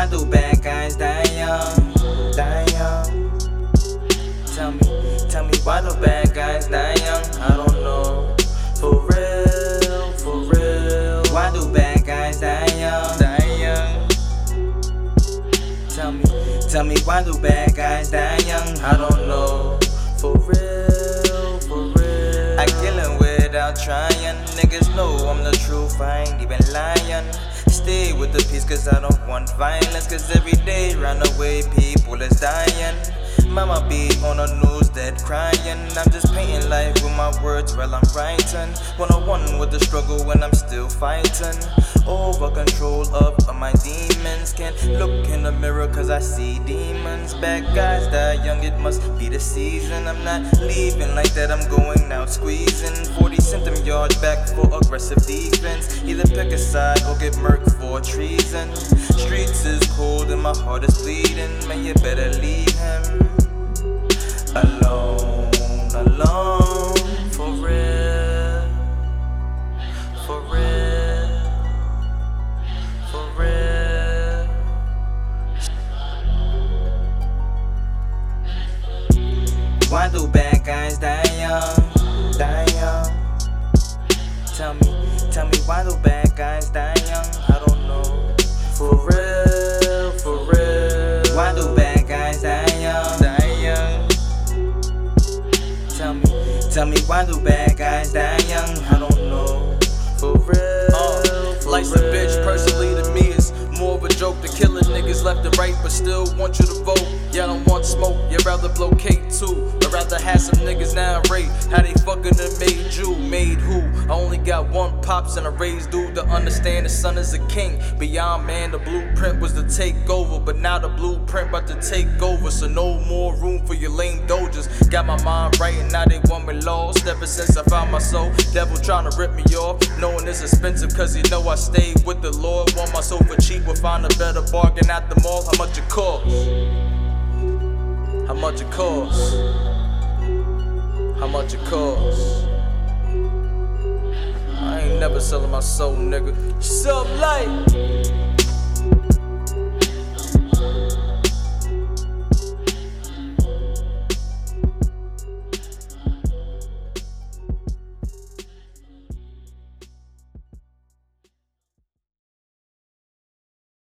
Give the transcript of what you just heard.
Why do bad guys die young? Die young. Tell me why do bad guys die young? I don't know. For real, for real. Why do bad guys die young? Die young. Tell me why do bad guys die young? I don't know. For real, for real. I kill 'em without trying. Niggas know I'm the truth, I ain't even lying. Stay with the peace cause I don't want violence. Cause every day round the way people is dying. Mama be on the news dead crying. I'm just painting life with my words while I'm writing. 101 with the struggle when I'm still fighting. Over control of my demons. Can't look in the mirror cause I see demons. Bad guys die young, it must be the season. I'm not leaving like that, I'm going out squeezing. 40 sent them yards back for aggressive defense. Either pick a side or get murked for treason. Streets is cold and my heart is bleeding. Man, you better leave him alone, alone. For real, for real, for real. Why do bad guys die young? Die young. Tell me why do bad guys die young? I don't know. For real, for real. Why do bad guys die young? Die young. Tell me why do bad guys die young? I don't know. For real, for Life's real. a bitch, personally to me it's more of a joke. To killing niggas left and right, but still want you to vote. Y'all don't want smoke, you'd rather blow K2. I'd rather have some niggas now rate how they fucking done made you, made who? I only got one pops and a raised dude to understand the son is a king. Beyond man, the blueprint was to take over, but now the blueprint about to take over. So no more room for your lame dojas. Got my mind right and now they want me lost. Ever since I found my soul, devil trying to rip me off. Knowing it's expensive cause you know I stayed with the Lord. Want my soul for cheap, will find a better bargain at the mall. How much it cost? How much it costs? How much it costs? I ain't never selling my soul, nigga. Some light.